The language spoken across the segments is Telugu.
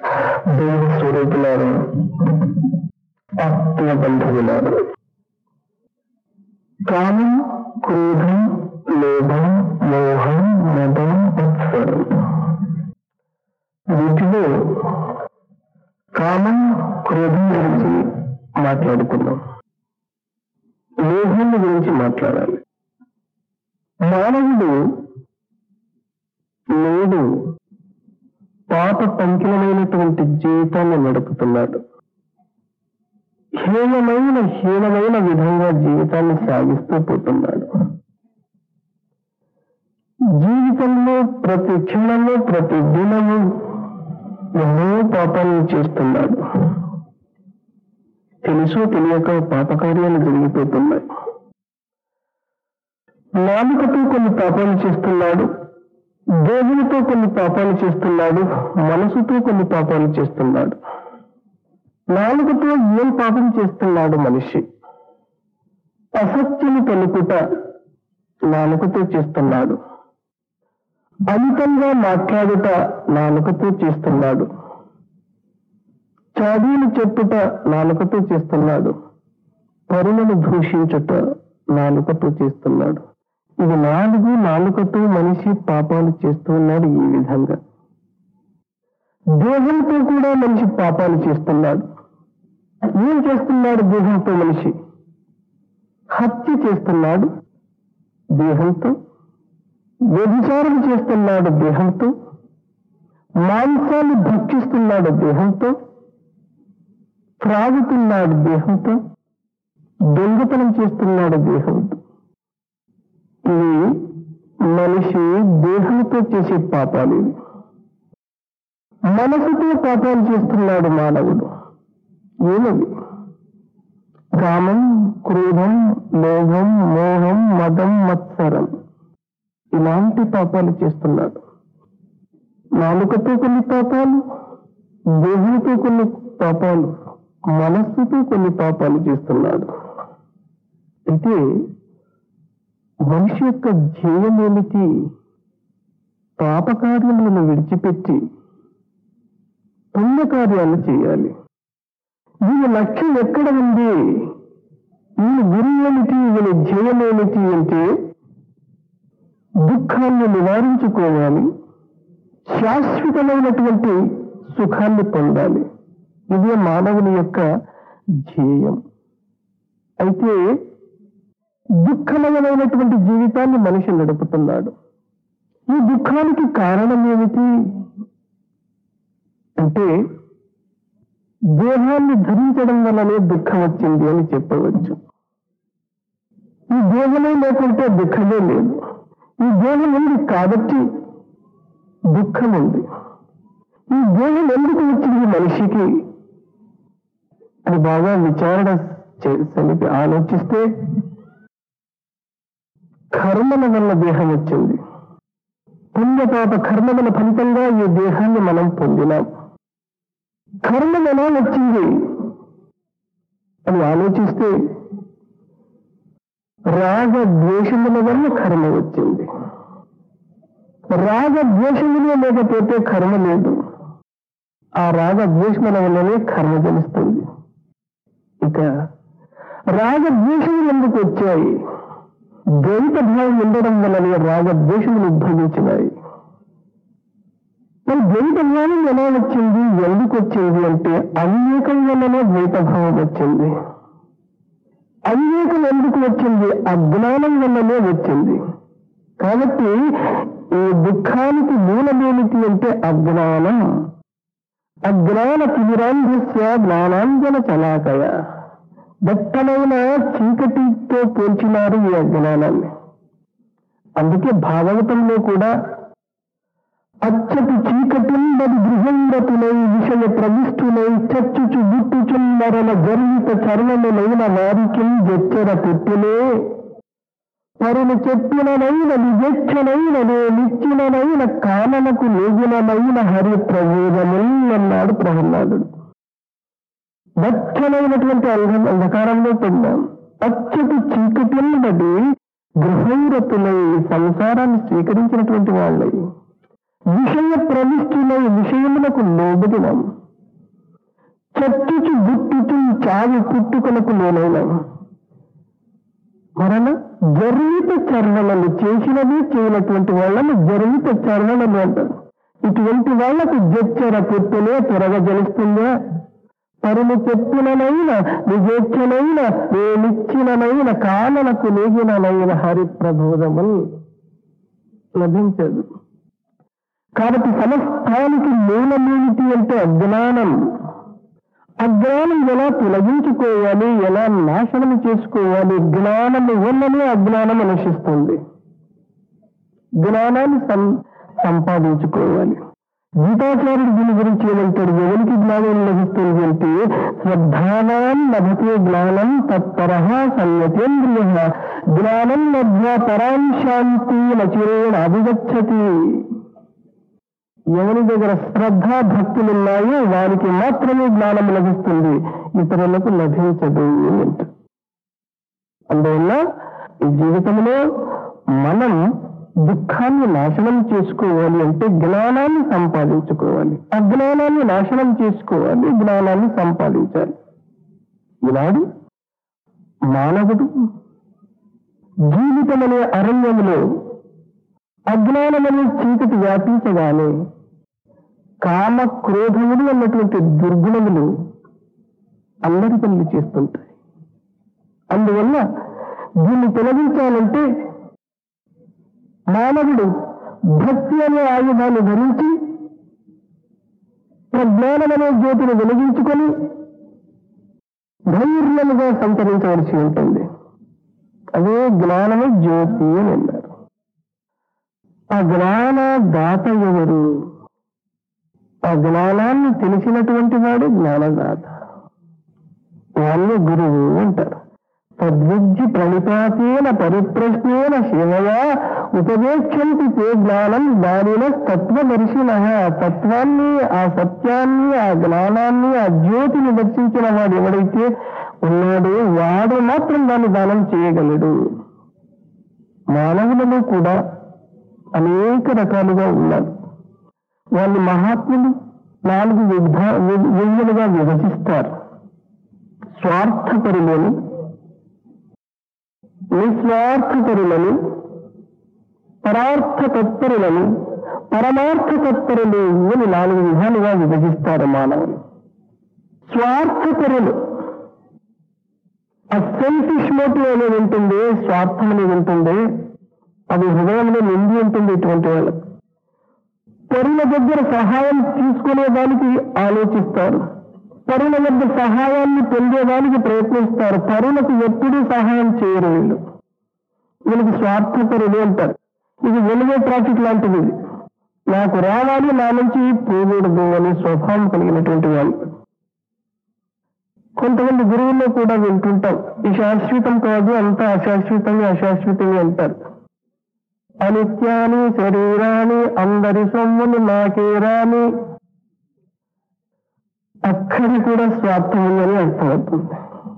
దైవ స్వరూపులారు, ఆత్మ బంధువులారు, కామం, క్రోధం, లోభం, మోహం, మదం, మత్సరం, వీటిలో కామం, క్రోధం గురించి మాట్లాడుకున్నాం. లోభం గురించి మాట్లాడాలి. మానవుడు నేడు పాప పంకిలమైనటువంటి జీవితాన్ని నడుపుతున్నాడు. హీనమైన విధంగా జీవితాన్ని సాగిస్తూ పోతున్నాడు. జీవితంలో ప్రతి క్షణంలో, ప్రతి దినము ఎన్నో పాపాలను చేస్తున్నాడు. తెలుసో తెలియక పాపకార్యాలు జరిగిపోతున్నాయి. నాలుకతో కొన్ని పాపాలు చేస్తున్నాడు, దేహంతో కొన్ని పాపాలు చేస్తున్నాడు, మనసుతో కొన్ని పాపాలు చేస్తున్నాడు. నాలుకతో ఏం పాపం చేస్తున్నాడు మనిషి? అసత్యము పలుకుట నాలుకతో చేస్తున్నాడు. అమితంగా మాట్లాడుట నాలుకతో చేస్తున్నాడు. చాడీలు చెప్పుట నాలుకతో చేస్తున్నాడు. పరులను దూషించుట నాలుకతో చేస్తున్నాడు. ఇది నాలుకతో మనిషి పాపాలు చేస్తూ ఉన్నాడు. ఈ విధంగా దేహంతో కూడా మనిషి పాపాలు చేస్తున్నాడు. ఏం చేస్తున్నాడు దేహంతో మనిషి? హత్య చేస్తున్నాడు దేహంతో, వ్యభిచారం చేస్తున్నాడు దేహంతో, మాంసాన్ని భక్షిస్తున్నాడు దేహంతో, త్రాగుతున్నాడు దేహంతో, దొంగతనం చేస్తున్నాడు దేహంతో. ఇవి మనిషి దేహంతో చేసే పాపాలు. ఇవి మనసుతో పాపాలు చేస్తున్నాడు మానవుడు. ఏమవి? కామం, క్రోధం, లోభం, మోహం, మదం, మత్సరం, ఇలాంటి పాపాలు చేస్తున్నాడు. నాలుకతో కొన్ని పాపాలు, దేహంతో కొన్ని పాపాలు, మనస్సుతో కొన్ని పాపాలు చేస్తున్నాడు. అయితే మనిషి యొక్క ధ్యేయం ఏమిటి? పాపకార్యములను విడిచిపెట్టి పుణ్యకార్యాలు చేయాలి. దీని లక్ష్యం ఎక్కడ ఉంది? ఈ గురి ఏమిటి? వీని ధ్యేయం ఏమిటి అంటే దుఃఖాన్ని నివారించుకోవాలి, శాశ్వతమైనటువంటి సుఖాన్ని పొందాలి. ఇదే మానవుని యొక్క ధ్యేయం. అయితే దుఃఖమయమైనటువంటి జీవితాన్ని మనిషి నడుపుతున్నాడు. ఈ దుఃఖానికి కారణం ఏమిటి అంటే దేహాన్ని ధరించడం వల్లనే దుఃఖం వచ్చింది అని చెప్పవచ్చు. ఈ దేహమే లేకుంటే దుఃఖమే లేదు. ఈ దేహం ఉంది కాబట్టి దుఃఖం ఉంది. ఈ దేహం ఎందుకు వచ్చింది మనిషికి అని బాగా విచారణ సమితి ఆలోచిస్తే కర్మల వల్ల దేహం వచ్చింది. పుణ్యపాప కర్మల ఫలితంగా ఈ దేహాన్ని మనం పొందినాం. కర్మ ఎలా వచ్చింది అని ఆలోచిస్తే రాగ ద్వేషముల వల్ల కర్మ వచ్చింది. రాగ ద్వేషములే లేకపోతే కర్మ లేదు. ఆ రాగ ద్వేషముల వల్లనే కర్మ జనిస్తుంది. ఇక రాగ ద్వేషములు ఎందుకు వచ్చాయి? ద్వైత భావం ఉండడం వల్లనే రాగ ద్వేషములు ఉద్భవించినాయి. మరి ద్వైత భావం ఎలా వచ్చింది? ఎందుకు వచ్చింది అంటే అవివేకం వల్లనే ద్వైత భావం వచ్చింది. అవివేకం ఎందుకు వచ్చింది? అజ్ఞానం వల్లనే వచ్చింది. కాబట్టి ఈ దుఃఖానికి మూలమేమిటి అంటే అజ్ఞానం. అజ్ఞాన తిమిరాంధ్య జ్ఞానాంజన చలాకయ. దట్టమైన చీకటితో పోల్చినారు ఈ అజ్ఞానాన్ని. అందుకే భాగవతంలో కూడా అచ్చటి చీకటింబడి గృహంగతులై విషయ ప్రవిష్టులై చచ్చుచు గుట్టుచున్నరల జరిగిత చర్మములైన వారికి జచ్చర పుట్టులే పరులు చెప్పిననైన నిజచ్చనైనదే నిచ్చిననైన కామనకు లోగునమైన హరి ప్రబోధములన్నాడు ప్రహ్లాదుడు. దట్టమైనటువంటి అంధకారంలో పడ్డాం. అచ్చటి చీకటింబడి గృహంగతులై సంసారాన్ని స్వీకరించినటువంటి వాళ్ళై విషయ ప్రవిష్టులై విషయములకు లోబడినాం. చావి పుట్టుకొనకు లోనైనా మరణ జరిగిత చర్వణలు చేసినవి చేయనటువంటి వాళ్ళని జరిగిత చర్వణలు అంటారు. ఇటువంటి వాళ్లకు జచ్చర పుట్టునే త్వరగా జలిస్తుందా? పరులు చెప్పిననైన నిజేచ్ఛనైన నేనిచ్చిననైన కాలనకు నేగిననైన హరి ప్రబోధములు లభించదు. కాబట్టి సమస్తానికి మూలమేమిటి అంటే అజ్ఞానం. అజ్ఞానం ఎలా తొలగించుకోవాలి, ఎలా నాశనం చేసుకోవాలి? జ్ఞానము వల్లనే అజ్ఞానం నశిస్తుంది. జ్ఞానాన్ని సంపాదించుకోవాలి. గీతాచార్యుడు దీని గురించి ఏమంటాడు? ఎవరికి జ్ఞానం లభిస్తుంది అంటే శ్రద్ధానాం లభతే జ్ఞానం తత్పరః సంయతేంద్రియ జ్ఞానం లభ్య పరాం శాంతి నచిరేణ అభిగచ్చతి. ఎవరి దగ్గర శ్రద్ధ భక్తులున్నాయో వారికి మాత్రమే జ్ఞానం లభిస్తుంది, ఇతరులకు లభించదు అంట. అందువల్ల ఈ జీవితంలో మనం దుఃఖాన్ని నాశనం చేసుకోవాలి అంటే జ్ఞానాన్ని సంపాదించుకోవాలి. అజ్ఞానాన్ని నాశనం చేసుకోవాలి, జ్ఞానాన్ని సంపాదించాలి. ఈనాడు మానవుడు జీవితం అనే అరణ్యంలో అజ్ఞానమనే చీకటి వ్యాపించగానే కామ క్రోధములు అన్నటువంటి దుర్గుణములు అందరి పనులు చేస్తుంటాయి. అందువల్ల దీన్ని తొలగించాలంటే మానవుడు భక్తి అనే ఆయుధాన్ని ధరించి ప్రజ్ఞానం అనే జ్యోతిని వెలిగించుకొని ధైర్యముగా సంచరించవలసి ఉంటుంది. అదే జ్ఞానమే జ్యోతి అని అన్నారు. ఆ జ్ఞాన దాత ఎవరు? ఆ జ్ఞానాన్ని తెలిసినటువంటి వాడు జ్ఞానదాత, వాళ్ళే గురువు అంటారు. తద్విద్య ప్రణిపాతేన పరిప్రశ్నేన శివయా ఉపదేశంతి తే జ్ఞానం దానిన తత్వదర్శినః. తత్వాన్ని, ఆ సత్యాన్ని, ఆ జ్ఞానాన్ని, ఆ జ్యోతిని దర్శించిన వాడు ఎవడైతే ఉన్నాడో వాడు మాత్రం దాన్ని దానం చేయగలడు. మానవులలో కూడా అనేక రకాలుగా ఉన్నారు. వాళ్ళు మహాత్ములు 4 విధాలుగా విభజిస్తారు. స్వార్థపరులని, నిస్వార్థపరులని, పరార్థ తత్పరులని, పరమార్థ తత్పరులు అని 4 విధాలుగా విభజిస్తారు మానవులు. స్వార్థపరులు, ఆ సెల్ఫిష్ మోటివ్ అనేది ఉంటుంది, స్వార్థం అనేది ఉంటుంది, అది హృదయంలో నిండి ఉంటుంది. ఇటువంటి వాళ్ళు పరుల దగ్గర సహాయం తీసుకునేదానికి ఆలోచిస్తారు, పరుల వద్ద సహాయాన్ని పొందేదానికి ప్రయత్నిస్తారు. పరులకు ఎప్పుడూ సహాయం చేయరు వీళ్ళు. వీళ్ళకి స్వార్థపరులు అంటారు. ఇది వెలుగే ట్రాఫిక్ లాంటిది. ఇది నాకు రావాలి, నా నుంచి పోకూడదు అనే స్వభావం కలిగినటువంటి వాళ్ళు. కొంతమంది గురువుల్లో కూడా వింటుంటాం, ఈ శాశ్వతం కాదు, అంతా అశాశ్వతంగా అశాశ్వతంగా అంటారు. అనిత్యాని శరీరాన్ని అందరి సొమ్ములు నాకే రాని, అక్కడి కూడా స్వార్థం ఉందని అర్థమవుతుంది.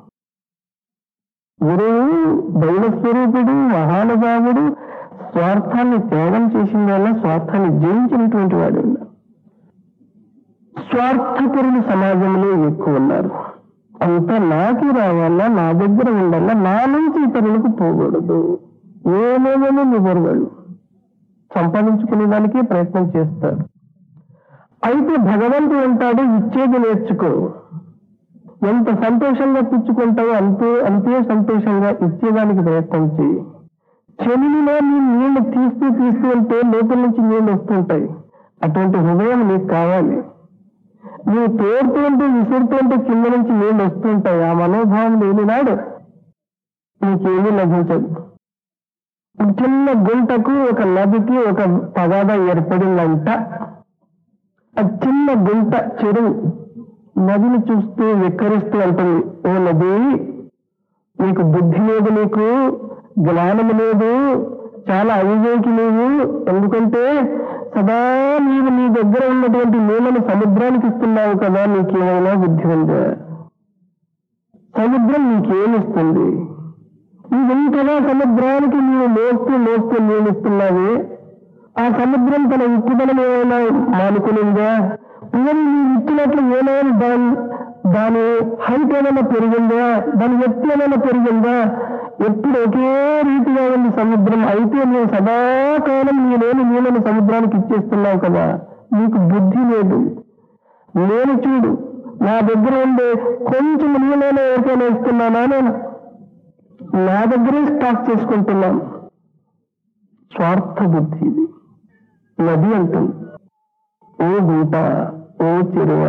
గురువు దైవస్వరూపుడు, మహానుభావుడు, స్వార్థాన్ని త్యాగం చేసిన వల్ల స్వార్థాన్ని జయించినటువంటి వాడు ఉన్నారు. స్వార్థపరులు సమాజంలో ఎక్కువ ఉన్నారు. అంతా నాకే రావాలా, నా దగ్గర ఉండాలా, నా నుంచి ఇతరులకు పోకూడదు, ఏమేమేమో ఇవ్వరు. వాళ్ళు సంపాదించుకునే దానికి ప్రయత్నం చేస్తారు. అయితే భగవంతుడు అంటాడు, ఇచ్చేది నేర్చుకో. ఎంత సంతోషంగా పుచ్చుకుంటావో అంతే సంతోషంగా ఇచ్చేదానికి ప్రయత్నం చేయి. చెవిలో నీ నీళ్లు తీస్తూ ఉంటే లోపల నుంచి నీళ్లు వస్తుంటాయి. అటువంటి హృదయం నీకు కావాలి. నువ్వు తోడుతూ ఉంటే, విసురుతూ ఉంటే కింద నుంచి నీళ్లు వస్తుంటాయి. ఆ మనోభావం లేనినాడు నీకేమీ లభించదు. చిన్న గుంటకు ఒక నదికి ఒక తగాద ఏర్పడిందంట. ఆ చిన్న గుంట చెరువు నదిని చూస్తూ వెక్కరిస్తూ అంటుంది, ఓ నది, నీకు బుద్ధి లేదు, నీకు జ్ఞానము లేదు, చాలా అవివేకి నీవు. ఎందుకంటే సదా నీవు నీ దగ్గర ఉన్నటువంటి నీళ్ళను సముద్రానికి ఇస్తున్నావు కదా, నీకేమైనా బుద్ధి ఉందా? సముద్రం నీకేమిస్తుంది? నీవింతగా సముద్రానికి నీవు మోస్తూ నీళ్ళిస్తున్నావే, ఆ సముద్రం తన ఉప్పుదనం ఏమైనా మానుకునిందా? నీవు ఇచ్చినట్లు ఏమైనా దాని హైట్ ఏమైనా పెరిగిందా, దాని ఎత్తు ఏమైనా పెరిగిందా? ఎప్పుడు ఒకే రీతిగా ఉంది సముద్రం. అయితే నువ్వు సదాకాలం నీళ్ళని సముద్రానికి ఇచ్చేస్తున్నావు కదా, నీకు బుద్ధి లేదు. నేను చూడు, నా దగ్గర ఉండే కొంచెం నీళ్ళైనా ఎవరికైనా ఇస్తున్నానా? నేను నా దగ్గరే స్టాక్ చేసుకుంటున్నాను. స్వార్థ బుద్ధి ఇది. నది అంటుంది, ఓ గుంట, ఓ చెరువ,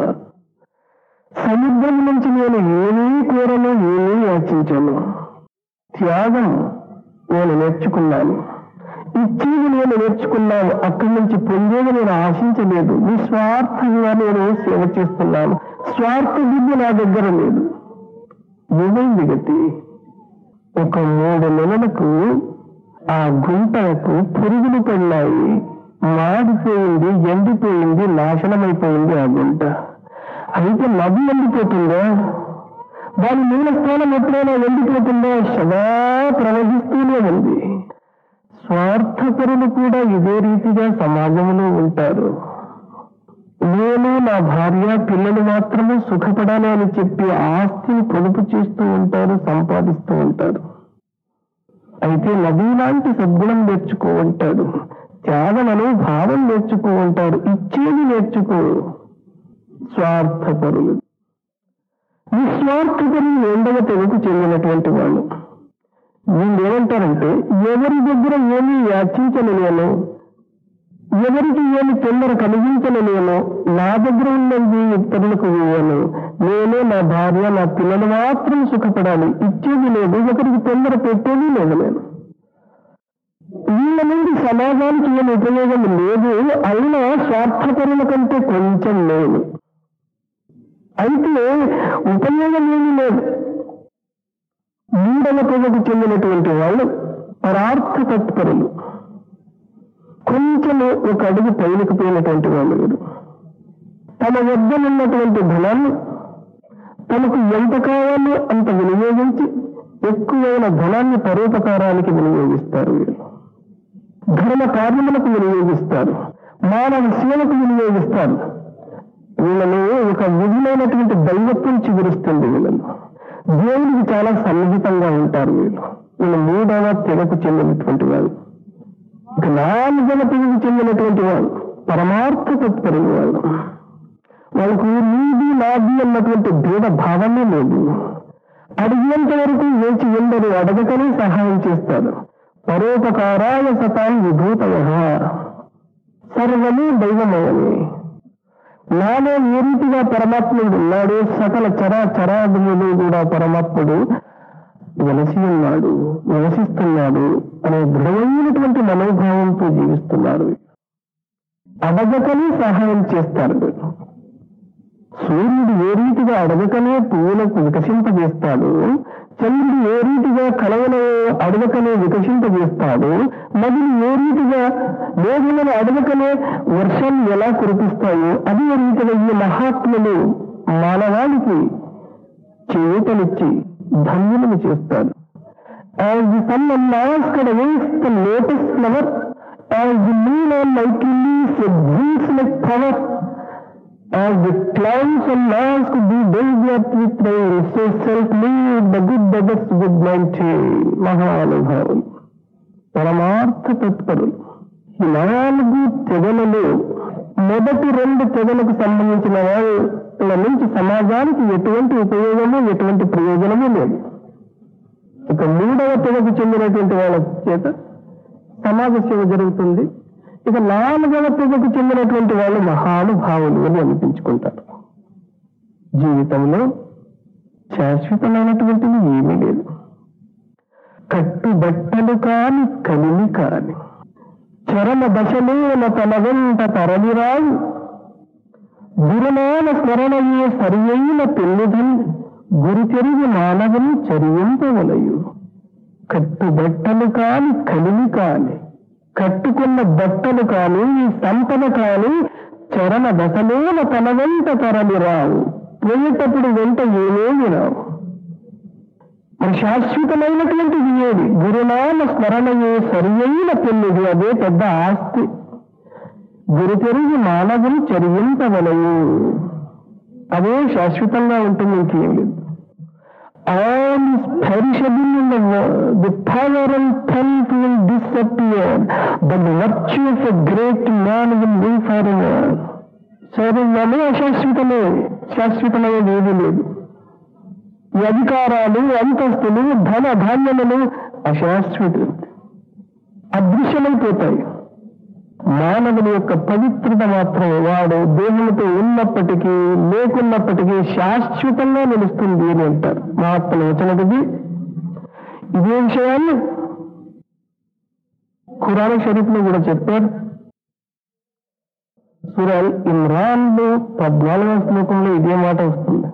సముద్రం నుంచి నేను ఏమీ కోరను, ఏమీ యాచించాను. త్యాగం నేను నేర్చుకున్నాను, ఇచ్చేది నేను నేర్చుకున్నాను. అక్కడి నుంచి పొందేది నేను ఆశించలేదు. నిస్వార్థంగా నేను సేవ చేస్తున్నాను. స్వార్థ బుద్ధి నా దగ్గర లేదు. ఏమైంది గతి? ఒక 3 నెలలకు ఆ గుంటకు పురుగులు పడినాయి. మాడిపోయింది, ఎండిపోయింది, నాశనమైపోయింది ఆ గుంట. అయితే నది ఎండిపోతుందా? దాని మూల స్థానం ఎప్పుడైనా ఎండిపోతుందా? సదా ప్రవహిస్తూనే ఉంది. స్వార్థపరులు కూడా ఇదే రీతిగా సమాజంలో ఉంటారు. నేను, నా భార్య, పిల్లలు మాత్రమే సుఖపడాలి అని చెప్పి ఆస్తిని పొదుపు చేస్తూ ఉంటారు, సంపాదిస్తూ ఉంటారు. అయితే నది లాంటి సద్గుణం నేర్చుకో ఉంటాడు, త్యాగమనే భావం నేర్చుకో ఉంటారు, ఇచ్చేది నేర్చుకో. స్వార్థపరులు, నిస్వార్థపరులు 2వ తెగకు చెందినటువంటి వాళ్ళు. వీళ్ళు ఏమంటారంటే, ఎవరి దగ్గర ఏమీ యాచించలేను, ఎవరికి ఏమి తొందర కలిగించలేను, నా దగ్గర ఉన్నది ఇతరులకు ఇవ్వను, నేనే, నా భార్య, నా పిల్లలు మాత్రం సుఖపడాలి, ఇచ్చేది లేదు, ఒకరికి తొందర పెట్టేది లేదు. నేను వీళ్ళ నుండి సమాజానికి ఏమి ఉపయోగం లేదు. అయినా స్వార్థపరుల కంటే కొంచెం లేదు. అయితే ఉపయోగం ఏమీ లేదు. 3వ తెగకు చెందినటువంటి వాళ్ళు పరార్థ తత్పరులు, కొంచెం ఒక అడుగు పైనకు పోయినటువంటి వాళ్ళు. వీరు తమ వద్దనున్నటువంటి ధనాన్ని తమకు ఎంత కావాలో అంత వినియోగించి ఎక్కువైన ధనాన్ని పరోపకారానికి వినియోగిస్తారు. వీరు ధర్మ కార్యములకు వినియోగిస్తారు, మానవ సేవకు వినియోగిస్తారు. వీళ్ళను ఒక విధులైనటువంటి దైవత్వం చిగురుస్తుంది. వీళ్ళను దేవునికి చాలా సన్నిహితంగా ఉంటారు. వీళ్ళు 3వ తెగకు చెందినటువంటి వాళ్ళు. ఇక 4వ తెగకు చెందినటువంటి వాళ్ళు పరమార్థ తత్పరులు. వాళ్ళకు నీది నాది అన్నటువంటి భేద భావమే లేదు. అడిగేంత వరకు వేచి ఎందరు అడగకనే సహాయం చేస్తారు. పరోపకారాయ సతాం విభూతయ, సర్వమే దైవమయమే. నాలో ఏ రీతిగా పరమాత్ముడు ఉన్నాడు, సకల చరాచరాదులు కూడా పరమాత్ముడు వెలసి ఉన్నాడు, నివసిస్తున్నాడు అనే దృఢమైనటువంటి మనోభావంతో జీవిస్తున్నారు. అడగకనే సహాయం చేస్తారు. సూర్యుడు ఏ రీతిగా అడగకనే పువ్వులకు వికసింపజేస్తాడు, చంద్రుడు ఏ రీతిగా కలవను అడగకనే వికసింపజేస్తాడు, నదులు ఏ రీతిగా మేఘలను అడగకనే వర్షాలు ఎలా కురిపిస్తాయో అదే రీతిగా ఈ మహాత్ములు మానవానికి చేతనిచ్చి ధన్యులను చేస్తారు. As the sun on Mars could waste the lotus flower, as the moon on mighty leaves it brings like power, as the clouds on Mars could be bathed up with rain, so self-made the good beggars would maintain. మహానుభావులు, పరమార్థ తత్పరులు. ఈ 4 తెగలలో మొదటి 2 తెగలకు సంబంధించిన వాళ్ళ నుంచి సమాజానికి ఎటువంటి ఉపయోగము, ఎటువంటి ప్రయోజనము లేదు. ఇక 3వ తెగకు చెందినటువంటి వాళ్ళ చేత సమాజ సేవ జరుగుతుంది. ఇక 4వ తెగకు చెందినటువంటి వాళ్ళు మహానుభావులు అని అనిపించుకుంటారు. జీవితంలో శాశ్వతమైనటువంటిది ఏమీ లేదు. కట్టుబట్టలు కాని, కలిమి కాని, చరమ దశలోన తన వెంట తరలిరాయి, గురునామ స్మరణయే సరియైన పెన్నుదన్, గురి తిరిగి మానవుని చరింపవలయు. కట్టుబట్టలు కాని, కలిమి కాని, కట్టుకున్న బట్టలు కాని, ఈ సంపద కాని చరణ దశలోన తన వెంట తరలి రావు. పోయేటప్పుడు వెంట ఏమేమి రావు. మరి శాశ్వతమైనటువంటిది ఏది? గురునామ స్మరణయే సరియైన పెన్నుది, అదే పెద్ద ఆస్తి. గురి తిరిగి మానవుని చరింపవలయు. అదే శాశ్వతంగా ఉంటుంది, ఇంకేం లేదు. All is perishable in the world. The power and strength will disappear, but the virtue of a great man will live forever. శరీరమే అశాశ్వతమే, శాశ్వతమైనది ఏది లేదు. ఈ అధికారాలు, అంతస్తులు, ధన ధాన్యములు అశాశ్వతం, అదృశ్యమైపోతాయి. మానవుని యొక్క పవిత్రత మాత్రం వాడు దేహంతో ఉన్నప్పటికీ లేకున్నప్పటికీ శాశ్వతంగా నిలుస్తుంది అని అంటారు మహాత్ములు వచనది. ఇదే విషయాన్ని ఖురాన్ షరీఫ్ లో కూడా చెప్పారు. సూరా ఇమ్రాన్ లో 14వ శ్లోకంలో ఇదే మాట వస్తుంది.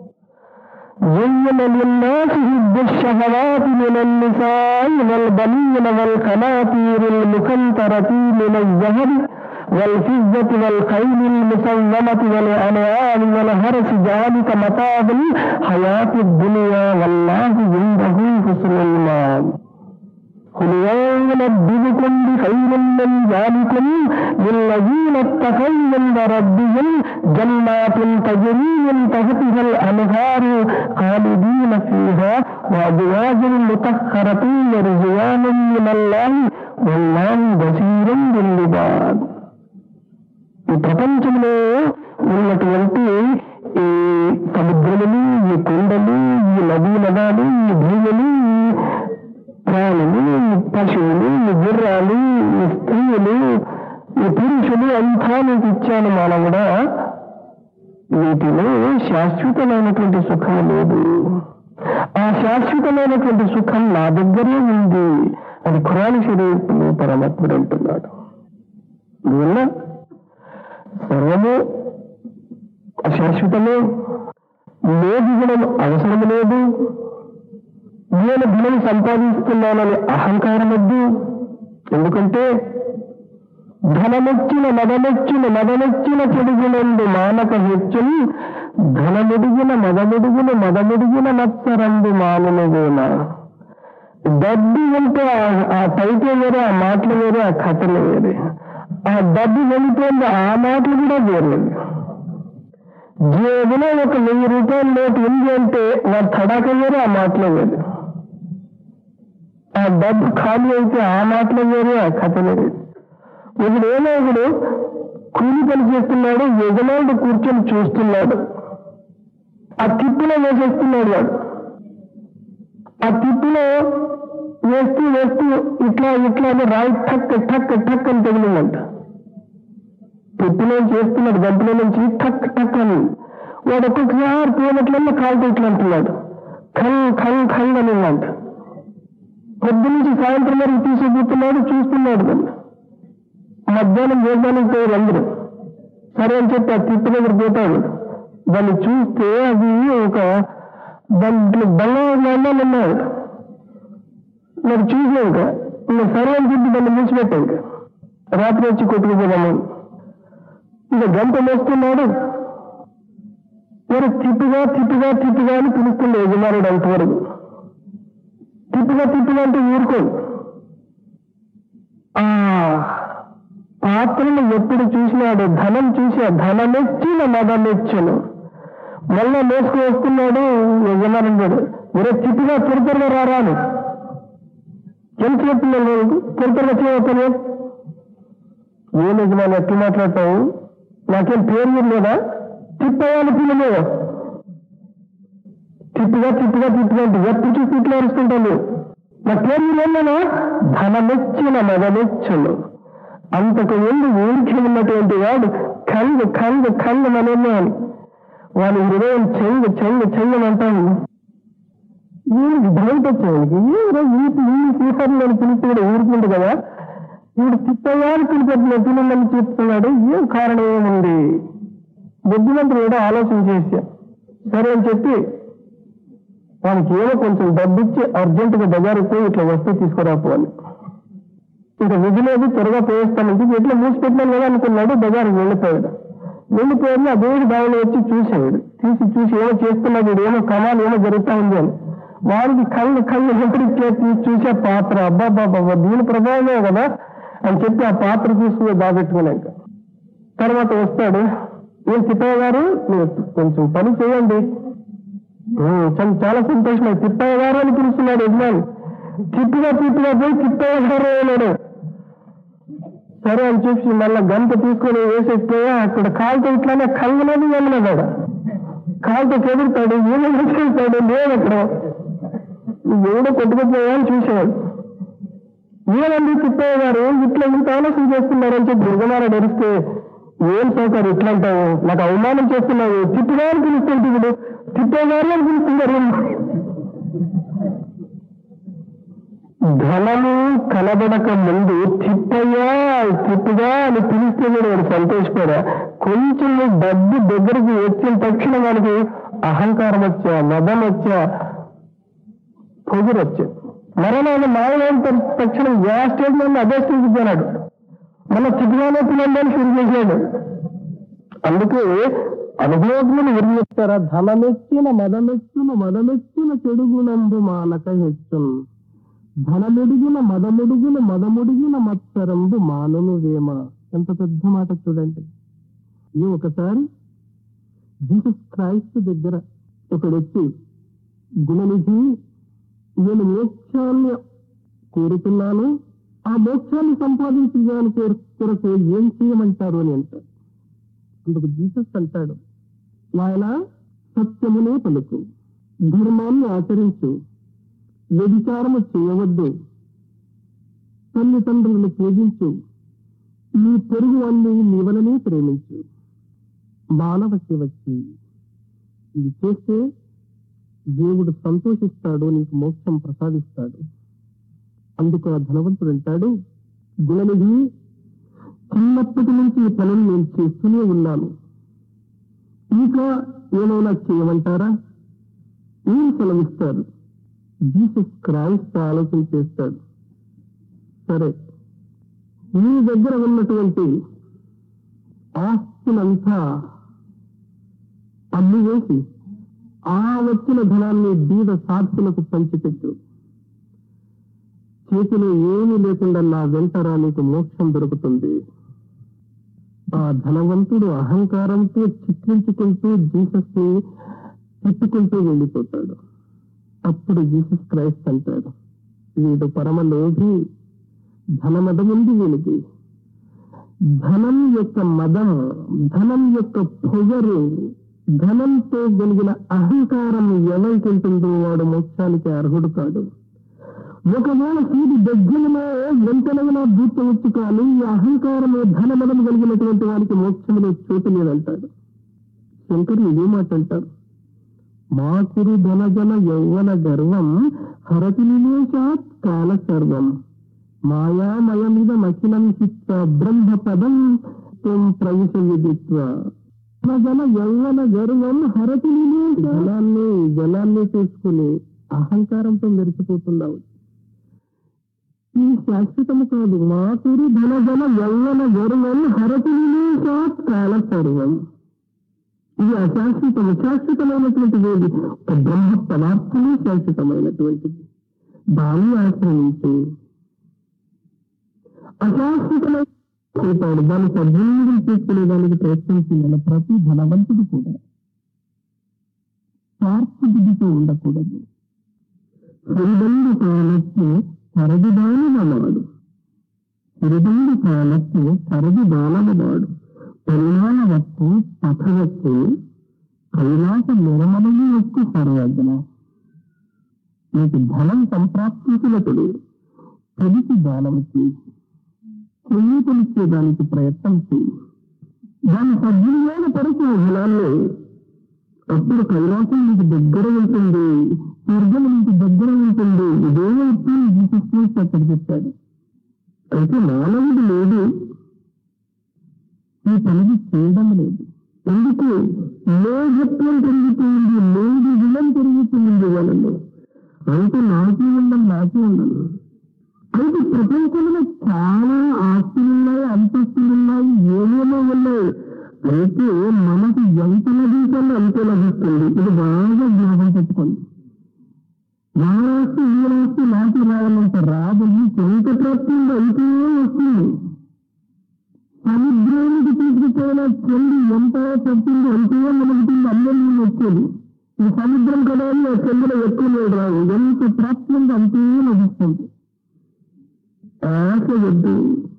زين للناس حب الشهوات من النساء والبنين والقناطير المقنطرة من الذهب والفضة والخيل المسومة والأنعام والحرث ذلك متاع الحياة الدنيا والله عنده حسن المآب. قل ينبئكم بخير من ذلكم للذين اتقوا عند ربهم جنات تجري من تحتها الأنهار خالدين فيها وأزواج مطهرة ورضوان من الله والله بصير بالعباد. ఈ ప్రపంచంలో ఉన్నటువంటి ఈ సముద్రములు, ఈ కొండలు, ఈ నదీ నదాలు, ఈ భూములు, ప్రాణులు, పశువులు, గుర్రాలు, స్త్రీలు, ఈ పురుషులు అంతా నీకు ఇచ్చాను మానవుడా. వీటిలో శాశ్వతమైనటువంటి సుఖం లేదు. ఆ శాశ్వతమైనటువంటి సుఖం నా దగ్గరే ఉంది అని ఖురాన్ షరీఫ్లో పరమాత్ముడు అంటున్నాడు. అందువల్ల సర్వము అశాశ్వతమే, లేదు గుణం అవసరం లేదు. నేను ధనం సంపాదిస్తున్నానని అహంకారం వద్దు. ఎందుకంటే ధనమెచ్చిన మదమెచ్చిన చెడుగునందు మానక హెచ్చును, ధనముడిగిన మదముడిగిన మత్సరందు మాననుగోన. డబ్బు అంటే ఆ టైటే వేరే, ఆ మాటలు వేరే, ఆ కథలు వేరే. ఆ డబ్బు వెళ్ళిపోయింది, ఆ మాటలు కూడా వేరేది. జేబులో ఒక 1000 రూపాయల నోటు ఉంది అంటే నా తడాక వేరే, ఆ మాటలు వేరే. ఆ డబ్బు ఖాళీ అయితే ఆ మాటలు వేరే, ఆ కథలు వేరే. ఒకడు కూలి పని చేస్తున్నాడు, యజమానుడు కూర్చొని చూస్తున్నాడు. ఆ తిప్పులో వేసేస్తున్నాడు వాడు. ఆ తిప్పులో వేస్తూ ఇట్లా అని రాయి ఠక్ అని తగిలిందంట. తిప్పులో చేస్తున్నాడు, గంటలో నుంచి ఠక్ అని. వాడు ఒక్కొక్కసారి పోయినట్లన్నా కాలుతో ఇట్లా అంటున్నాడు, ఖంగ్ అనిందంట. పొద్దు నుంచి సాయంత్రం వరకు తీసుకుపోతున్నాడు, చూస్తున్నాడు. దాన్ని మధ్యాహ్నం భోజనానికి పోయారు అందరూ. సరే అని చెప్పి ఆ తిప్పు దగ్గర పోతాడు. దాన్ని చూస్తే అది ఒక దాంట్లో బంగాళాలు ఉన్నాడు. నాకు చూసాక సరే అని చెప్పి దాన్ని మూసిపెట్టాక రాత్రి వచ్చి కొట్టుకుపోదాము. ఇక గంట మోస్తున్నాడు. మరి తిప్పుగా అని పిలుస్తుండే యజమానుడు అంతవరకు. తిప్పుగా అంటే ఊరుకోడు. ఆ పాత్రను ఎప్పుడు చూసినాడు, ధనం చూసి ధనమెచ్చిన మదమెచ్చును. మళ్ళా మోసుకు వస్తున్నాడు యజమానుడు. మీరు తిప్పుగా త్వరగా రారాను. ఎంత చెప్తున్నాడు, త్వరగా చేయవచ్చని. ఏం యజమాని ఎట్లా మాట్లాడతావు, నాకేం పేరు లేదా, తిప్పయాని పిల్లలు. తిప్పుగా అంటే ఎప్పుడు చూసి ఇట్లా అరుస్తుంటాను. నా పేరు ఏమన్నా, ధనమెచ్చిన మదమెచ్చును. అంతకు ముందు ఊరికి ఉన్నటువంటి వాడు ఖంగ్ మనమే అని వాడి హృదయం చెంగమంటాడు. వీడికి డౌట్ వచ్చేవాడికి, ఈ శ్రీహరిని పిలిచి కూడా ఊరుకుంటు కదా, వీడు తిప్పయాన్ని పిలిపెట్టినని చెప్తున్నాడు. ఏం కారణం ఏముంది? బుద్ధిమంతుడు కూడా ఆలోచన చేశా. సరే అని చెప్పి వానికి ఏమో కొంచెం డబ్బిచ్చి అర్జెంటుగా బజారుకు పోయి ఇట్లా వస్తువు తీసుకురాపోవాలి. ఇంకా విధిలేదు, త్వరగా పోయేస్తానని చెప్పి ఎట్లా మూసిపెట్టినాను కదా అనుకున్నాడు. బజారుకి వెళ్ళిపోయాడు. ఆ దేవుడి బావిలో వచ్చి చూసాడు. చూసి ఏమో చేస్తున్నాడు, ఏమో కమాలు ఏమో జరుగుతా ఉంది అని. వారికి కళ్ళు ఎక్కడికి చూసే పాత్ర, అబ్బాబాబా దీని ప్రభావమే కదా అని చెప్పి ఆ పాత్ర తీసుకుని దాబెట్టుకున్నాక తర్వాత వస్తాడు. ఏం తిప్పయ్య గారు మీరు కొంచెం పని చేయండి. చాలా సంతోషం. తిప్పయ్య గారు అని పిలుస్తున్నాడు యజమాని. తిప్పిగా పోయి తిప్పయ్య గారు అన్నాడు. సరే అని చూసి మళ్ళా గంట తీసుకొని వేసేస్తే అక్కడ కాలుతో ఇట్లానే కళ్ళలేదు వెళ్ళలేదాడు. కాలుతో చెదురుతాడు, ఏమైనా చేస్తాడు లేదు. అక్కడ ఎవడో కొట్టుకుపోయా అని చూసేవాడు. ఏమండి తిప్పయ్య గారు ఇట్లా ఇంత ఆలోచన చేస్తున్నారని చెప్పి యజమానుడు ఎరిస్తే, ఏం సౌకర్యం ఇట్లా అంటావు, నాకు అవమానం చేస్తున్నావు, తిప్పగా అని పిలుస్తుంటే ఇప్పుడు తిప్పయ్య గారు అని పిలుస్తున్నారు. ధనము కనబడక ముందు తిప్పగా అని పిలిస్తే కూడా వాడు సంతోషపడా. కొంచెం డబ్బు దగ్గరికి వచ్చిన తక్షణం వాడికి అహంకారం వచ్చా, మదం వచ్చా, పొగురు వచ్చా. మరణాలు మాయమైన తక్షణం ఏ స్టేజ్ నుండి అదే స్టేజ్కి పోయినాడు. మన తిప్పగానే పిల్లలని షురు చేశాడు. అందుకే అనుభవజ్ఞులు ఎవరు చెప్తారా, ధనమెచ్చిన మదమెచ్చిన చెడుగునందు మానక హెచ్చును, ధనమెడుగున మదముడుగున మత్సరంబు మానును వేమ. ఎంత పెద్ద మాట చూడండి. ఇది ఒకసారి జీసస్ క్రైస్ట్ దగ్గర ఒకడొచ్చి, గుణనిధి నేను మోక్షాన్ని కోరుతున్నాను, ఆ మోక్షాన్ని సంపాదించడానికి కొరకు ఏం చేయమంటారు అని అంటారు. అందుకు జీసస్ అంటాడు, ఆయన సత్యమునే పలుకు, ధర్మాన్ని ఆచరించు, వ్యభిచారము చేయవద్దు, తల్లిదండ్రులను పూజించు, నీ పొరుగు వాణ్ణి నీ వలనే ప్రేమించు, మానవకి వచ్చి ఇది చేస్తే దేవుడు సంతోషిస్తాడు, నీకు మోక్షం ప్రసాదిస్తాడు. అందుకు ఆ ధనవంతుడు అంటాడు, గుణనిధి చిన్నప్పటి నుంచి ఈ పనులు నేను చేస్తూనే ఉన్నాను, ఇంకా ఏమైనా చేయమంటారా? ఏం సెలవిస్తారు? జీసస్ క్రైస్ట్ ఆలోచన చేస్తాడు. సరే, మీ దగ్గర ఉన్నటువంటి ఆస్తులంతా అమ్మి వేసి ఆ వచ్చిన ధనాన్ని బీద సాక్షులకు పంచిపెట్టు, చేతిలో ఏమీ లేకుండా నా వెంటరా నీకు మోక్షం దొరుకుతుంది. ఆ ధనవంతుడు అహంకారంతో చిత్రించుకుంటూ జీసస్ ని తిట్టుకుంటూ వెళ్ళిపోతాడు. అప్పుడు జీసస్ క్రైస్ట్ అంటాడు, వీడు పరమలోభి, ధనమదముంది వీనికి. ధనం యొక్క మదం, ధనం యొక్క పొగరు, ధనంతో కలిగిన అహంకారం ఎవరికి ఉంటుందో వాడు మోక్షానికి అర్హుడు కాడు. ఒకవేళ సూది దగ్గరలో ఎంతనైనా దూర్చవచ్చు, కానీ ఈ అహంకారము ధనమదం కలిగినటువంటి వారికి మోక్షంలో చోటు లేదంటాడు. శంకరులు ఇదే మాట అంటారు, మాకురు ధనజన యౌవన గర్వం హరతి నిలేశాత్ కాల సర్వం, మాయామయమిద మఖిలం చిత్త బ్రహ్మ పదం త్వం ప్రవేశ విదిత్వ. జన యౌవన గర్వం హరతి నిలేశ, జలాన్ని తీసుకుని అహంకారంతో మెరిసిపోతున్నావు. ఈ శాశ్వతము కాదు. మాకురు ధనజన యౌవన గర్వం హరతి నిలేశాత్ కాల సర్వం. ఇది అశాశ్వతము. శాశ్వతమైనటువంటిది ఏది? బ్రహ్మ పదార్థమే శాశ్వతమైనటువంటిది. దాన్ని ఆశ్రయించి అశాశ్వతమైన దాన్ని సద్వినియోగం చేసుకునేదానికి ప్రయత్నించిన ప్రతి ధనవంతుడు కూడా స్వార్థబుద్ధితో ఉండకూడదు. సిరిబందు కాలಕ್ಕೆ సరదిదానవాడు, సిరిబందు కాలಕ್ಕೆ సరదిదానవాడు, ಪರಿಣಾಮವತ್ತು ಪಥವತ್ತು కైలాస నిర్మలని యొక్క సర్వజ్ఞ. నీకు ధనం సంప్రాప్తించినప్పుడు కలిసి దానం చేసి కొలిచేదానికి ప్రయత్నం చేయి. దాని సద్వినియోగపరచు ధనాన్ని, అప్పుడు కైలాసం నీకు దగ్గర ఉంటుంది, స్వర్గం నీకు దగ్గర ఉంటుంది. ఇదే వ్యక్తి జీసస్ అక్కడ చెప్పాడు. అయితే మానవుడు లేదు, ఈ పనిని చేయడం లేదు. ఎందుకు? లోహత్వం పెరుగుతుంది, లోడి గుణం పెరుగుతుంది వాళ్ళలో. అయితే నాకే ఉండను. అయితే ప్రపంచంలో చాలా ఆస్తులున్నాయి, అంతస్తులున్నాయి, ఏమేమో ఉన్నాయి. అయితే మనకు ఎంత లభించాలో అంతే లభిస్తుంది. ఇది బాగా జ్ఞాపకం పెట్టుకోండి. నారాస్తు ఈ రాస్తు నాకే రావాలంటే రాదు. ఎంత ప్రాప్తి ఉందో అంతే వస్తుంది. సముద్రానికి తీసుకుపోయిన చెల్లి ఎంత చెప్పింది అంతే మనకుతుంది అందరినీ వచ్చేది. ఈ సముద్రం కదా ఆ చెల్లిలో ఎక్కువ లేదు రాదు, ఎంత ప్రాప్తంగా అంతే లభిస్తుంది. ఆశ వద్దు,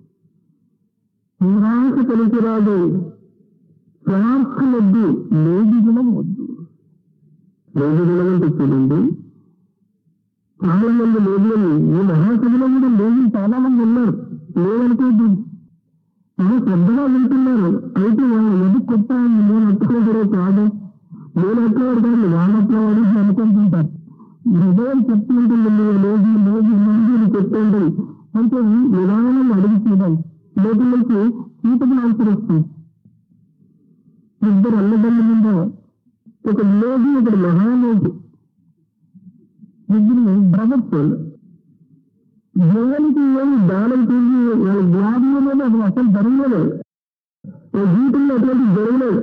నిరాశ కలిసి రాదు, స్వార్థ వద్దు, లేది గుణం వద్దు. లేది గుణం అంటే చూడండి, చాలా మంది లేదని ఈ మహాసభలో కూడా లేని చాలా మంది ఉన్నారు. లేదనుకోద్దు, చాలా శ్రద్ధగా వింటున్నారు. అయితే వాళ్ళు ఎదురు కొట్టాలి, నేను అట్టుకోవడమే కాదు, నేను అట్లవాడు కాదు, వాళ్ళు అట్లవాడు అనుకుంటుంటారు. హృదయం చెప్తుంటుంది, లేదు లేదు లేదు చెప్తుంటుంది. అంటే నిదానం అడిగి చూడాలి. లోపల నుంచి సీతకు ఆన్సర్ వస్తుంది. ఇద్దరు అన్నదమ్ముల మీద ఒక లోగి ఒకటి మహాలోగి, ఇద్దరు బ్రదర్స్. దేవునికి ఏమి దానం చేసి వాళ్ళ జ్ఞాపకంలో అది అసలు జరగలేదు, జీవితంలో అటువంటి జరగలేదు.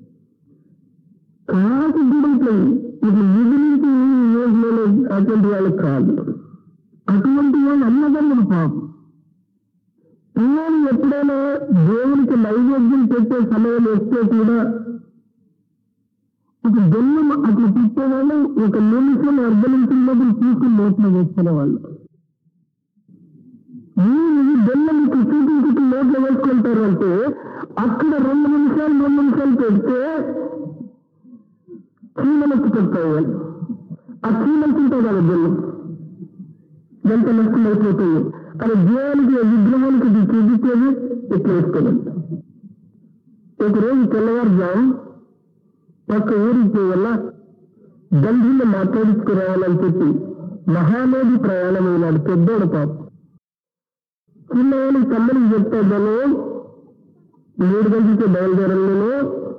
కాసు గురించి ఇది మిగిలించి ఏజ్లో అటువంటి వాళ్ళకి కాదు. అటువంటి వాళ్ళు అన్నదమ్ములు పాపం. పిల్లలు ఎప్పుడైనా దేవునికి నైవేద్యం పెట్టే సమయం వస్తే కూడా ఒక జన్మ అట్లా పెట్టేవాళ్ళు ఒక నిమిషం అర్ధ నిమిషంలో తీసుకుని నోట్లో వేసుకునేవాళ్ళు. ఈ బెల్లం మీకు చూపించుకు నోట్లో వేసుకుంటారు అంటే అక్కడ 2 నిమిషాలు పెడితే చీమలకి పెడతాయి. ఆ చీమలు తింటాయి కదా బెల్లం, ఎంత నష్టం అయిపోతుంది. కానీ దేవునికి విగ్రహానికి చూపించేది ఎక్కువ వేసుకోవాలి. ఒకరోజు తెల్లవారుజాము పక్క ఊరికి పోవాల, గంధుల్లో మాట్లాడించుకురావాలని చెప్పి మహానది ప్రయాణమైనాడు పెద్దోడు పాప. చిన్నవాళ్ళకి తమ్ముడికి చెప్తాను, 3 గంటలకి బయలుదేరంలో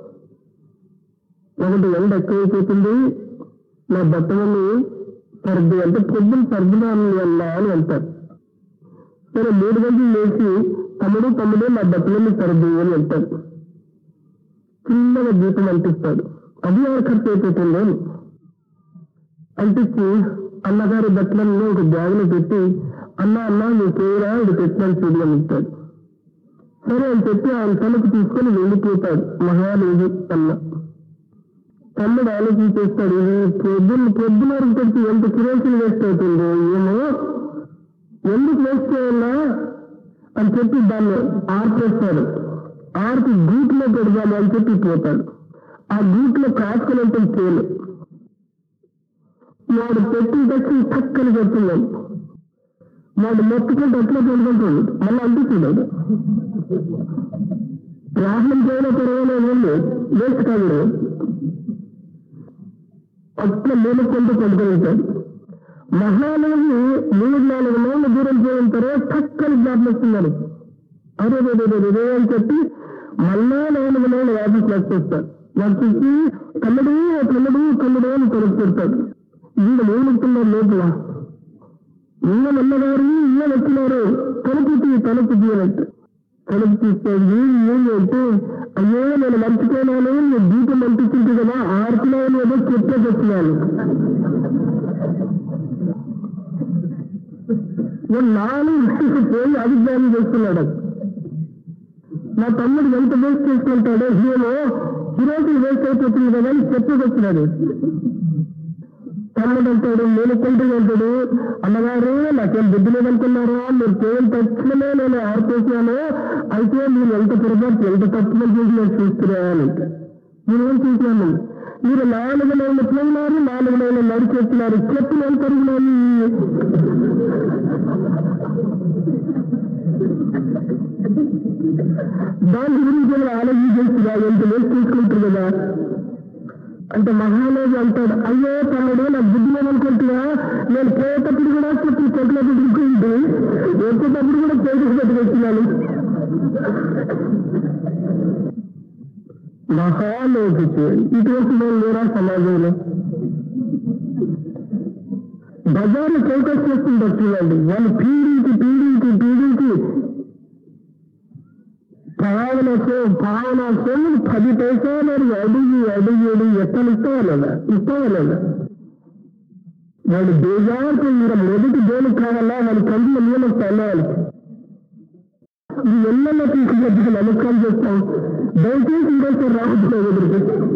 ఒకటి ఎండ ఎక్కువైపోతుంది, నా బట్టలని సర్ది అంటే పొద్దున సర్దుదాన్ని అన్నా అని అంటారు. సరే 3 గంటలు లేచి తమ్ముడు నా బట్టలని సర్ది అని అంటారు. చిన్నగా దీపం అంటిస్తాడు. అది ఎవరు ఖర్చు అయిపోతుంది అని అంటించి అన్నగారి బట్టలలో ఒక బ్యాగులో పెట్టి అన్న నీకేరా ఇది పెట్టినాను చూడు అని ఇస్తాడు. సరే అని చెప్పి ఆయన తనకు తీసుకొని వెళ్ళిపోతాడు మహాదేవి అన్న. తమ్ముడు ఆలోచించేస్తాడు, ఇది పొద్దున వరకు పెట్టి ఎంత కిరోసిన్ వేస్ట్ అవుతుందో ఏమో, ఎందుకు వేస్ట్ చేయాలా అని చెప్పి దాన్ని ఆర్పేస్తాడు. ఆర్పి గూట్లో పెడదాము అని చెప్పి పోతాడు. ఆ గూట్లో కాసుకునేంత తేలు వాడు పెట్టి తెచ్చి చక్కని పెడుతున్నాడు. వాడు మొత్తుకుంటే ఎట్లా పెడుకుంటాడు, మళ్ళీ అంటున్నాడు. ప్రాబ్లం చేయడం పర్వాలేదు, వేస్ట్ కాదు. అట్లా మేలుకుంటూ పడుకుంటాడు. మహానది 3-4 మైళ్ళ దూరం పోయిన తర్వాత చక్కని జ్ఞాపకం వస్తున్నారు. అదే అని చెప్పి మళ్ళా 4 మైళ్ళ ఆఫీస్లో వచ్చేస్తాడు. వచ్చేసి కమ్ముడు అని కొనుక్కుంటాడు. వీళ్ళు ఏమవుతున్నారు లోపల, అన్నగారు వచ్చినారు తలుపు తీయనట్టు తలుపు తీస్తాడు. అంటే అయ్యో నేను మర్చిపోయినాను, నేను దీపం మంటించింది కదా, ఆడుతున్నాను ఏదో చెప్పేసి వచ్చినాను. నేను 4 పోయి అభిజ్ఞానం చేస్తున్నాడు. నా తమ్ముడు ఎంత వేస్ట్ చేసుకుంటాడో, ఏమో ఈరోజు వేస్ట్ అయిపోతుంది కదా అని చెప్పేసి వచ్చినాడు. తమ్ముడు అంటాడు, నేను కొంటుగా అంటాడు, అన్నగారు నాకేం బుద్ధి లేదనుకున్నారా, మీరు కేవలం తక్షణమే నేను ఆర్పేసాను, అయితే మీరు ఎంత పొరపాటు ఎంత తప్పులు చేసి నేను చూస్తున్నాను. నేనేం చూసినాను, మీరు 4 మైళ్ళు పోయినారు, 4 మైళ్ళు నడిచేస్తున్నారు, చెప్పులు ఎంత అడిగినాను. దాని గురించి ఆలోచించేస్తున్నా, ఎంత వేస్ట్ తీసుకుంటారు కదా అంటే మహానది అంటాడు, అయ్యో తమ్ముడు నాకు బుద్ధి లేదనుకుంటున్నా, నేను పోయేటప్పుడు కూడా చెప్పి చెట్లు పెట్టుకుంటూ వచ్చేటప్పుడు కూడా చేతులు పెట్టుకొచ్చినాను. మహాలోకి ఇటువంటి వాళ్ళు లేరా సమాజంలో? బజార్లు చౌకస్ చేస్తుంటారు చూడండి, వాళ్ళు పీడించి పావన సొమ్ములు 10 పైసలు అడుగు ఎక్కడ ఇస్తావా లేదా? వాడు బేజారుకు మొదటి దేనికి కావాలా, వాళ్ళ కంటిలో నీళ్ళు వస్తాయి వాళ్ళకి. ఎన్నెన్నో తీసుకొచ్చి నమస్కారం చేస్తాం. దయచేసి ఇంకోసారి రావద్దు ఎదురుకి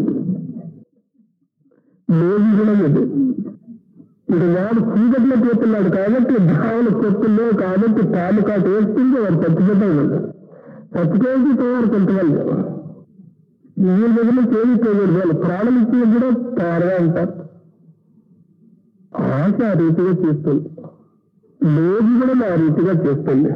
లేదు కూడా లేదు. ఇక వాడు చీకట్లో పోతున్నాడు కాబట్టి భావన కొట్టుల్లో కాబట్టి పాలు కాటు వేస్తుంటే వాడు చచ్చిపోతాడు. చచ్చిపోయి పోయారు కొంతమంది. ఈ దగ్గర చేసి పోయారు. వాళ్ళు ప్రాణం ఇచ్చిన కూడా తయారుగా ఉంటారు. ఆశ ఆ రీతిగా చేస్తుంది, లేదు కూడా ఆ రీతిగా చేస్తుంది.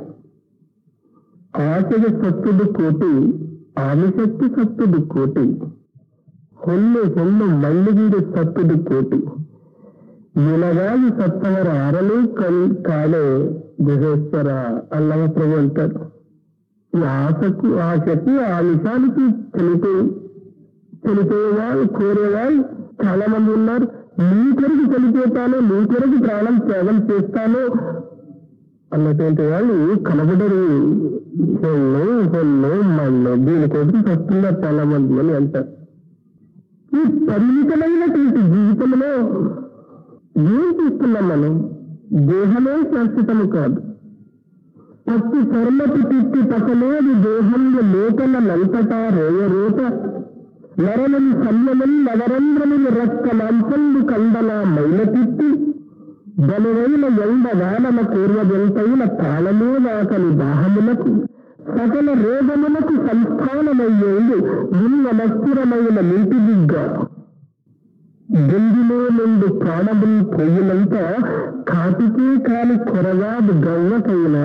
ಆಸೆಗೆ ಸತ್ತುದು ಕೋಟಿ, ಆಮಿಷಕ್ಕೆ ಸತ್ತುದು ಕೋಟಿ, ಹೊನ್ನು ಹೆಣ್ಣು ಮಲ್ಲಿಗೆಗೆ ಸತ್ತುದು ಕೋಟಿ, ನಿನಗಾಗಿ ಸತ್ತವರ ಅರಳು ಕಾಳೆ గుహేశ్వర అల్లవ ప్రభు అంటారు. ఈ ఆశకి ఆమిషానికి చనిపోయేవాళ్ళు కోరేవాళ్ళు చాలా మంది ఉన్నారు. నీ కొరకు చనిపోతాను, నీ కొరకు ప్రాణం త్యాగం చేస్తాను అన్నటువంటి వాళ్ళు కనబడరు. హొల్లు మళ్ళు దీనికోసం వస్తున్నారు చాలా మంది అని అంటారు. ఈ పరిమితమైనటువంటి జీవితంలో ఏం చూస్తున్నాం మనం? దేహమే శాశ్వతము కాదు. పత్తి చర్మపు తిట్టి పక్కలేదు దేహంలో లోకలంతటా రేయరేత నరముని సమ్యముని నవరంధ్రముని రక్త మాంసంలు కండల మైల తిట్టి బలువైన ఎండ వానల పూర్వజంతైన ప్రాణమే నాకని దాహములకు సకల రోగములకు సంస్థానమయ్యేందు నిన్న మస్థిరమైన నీటి దిగ్గా గంజిలో నుండి ప్రాణములు పొయ్యినంత కాటికే కాని కొరగాదు గవ్వకైనా